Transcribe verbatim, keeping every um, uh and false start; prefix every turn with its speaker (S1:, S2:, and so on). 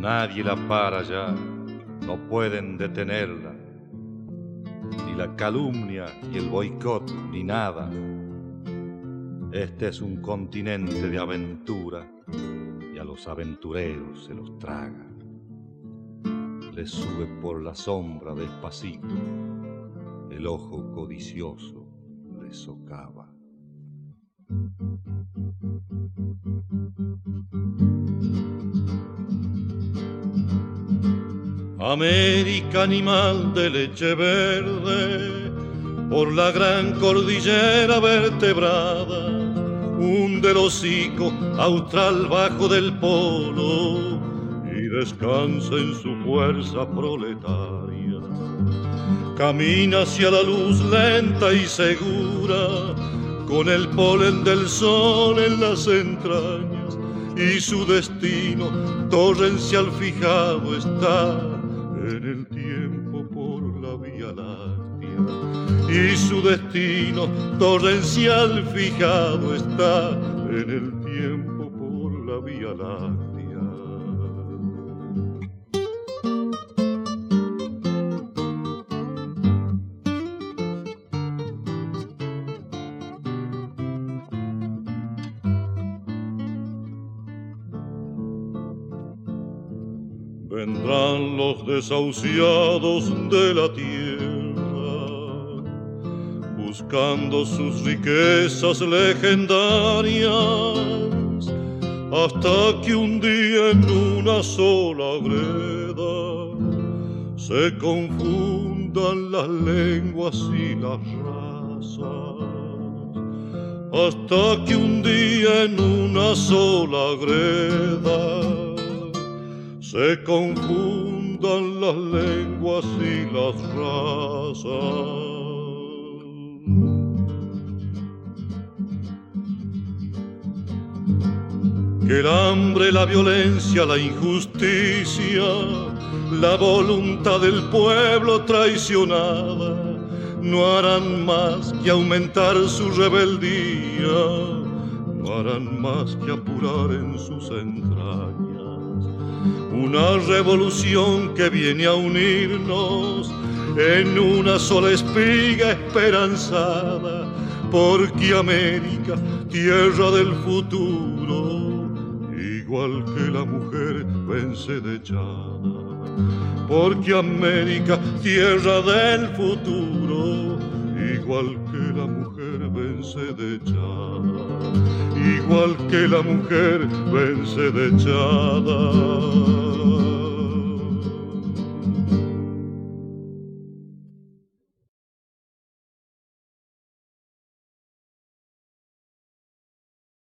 S1: Nadie la para ya, no pueden detenerla, ni la calumnia, ni el boicot, ni nada. Este es un continente de aventura y a los aventureros se los traga. Les sube por la sombra despacito, el ojo codicioso les socava. América, animal de leche verde, por la gran cordillera vertebrada, hunde el hocico austral bajo del polo y descansa en su fuerza proletaria. Camina hacia la luz lenta y segura, con el polen del sol en las entrañas, y su destino torrencial fijado está en el tiempo por la Vía Láctea, y su destino torrencial fijado está en el tiempo por la Vía Láctea. Vendrán los desahuciados de la tierra, buscando sus riquezas legendarias, hasta que un día en una sola greda se confundan las lenguas y las razas. Hasta que un día en una sola greda se confundan las lenguas y las razas. Que el hambre, la violencia, la injusticia, la voluntad del pueblo traicionada no harán más que aumentar su rebeldía, no harán más que apurar en sus entrañas una revolución que viene a unirnos en una sola espiga esperanzada, porque América, tierra del futuro, igual que la mujer vence dechada. Porque América, tierra del futuro, igual que la mujer vence dechada, igual que la mujer vence dechada.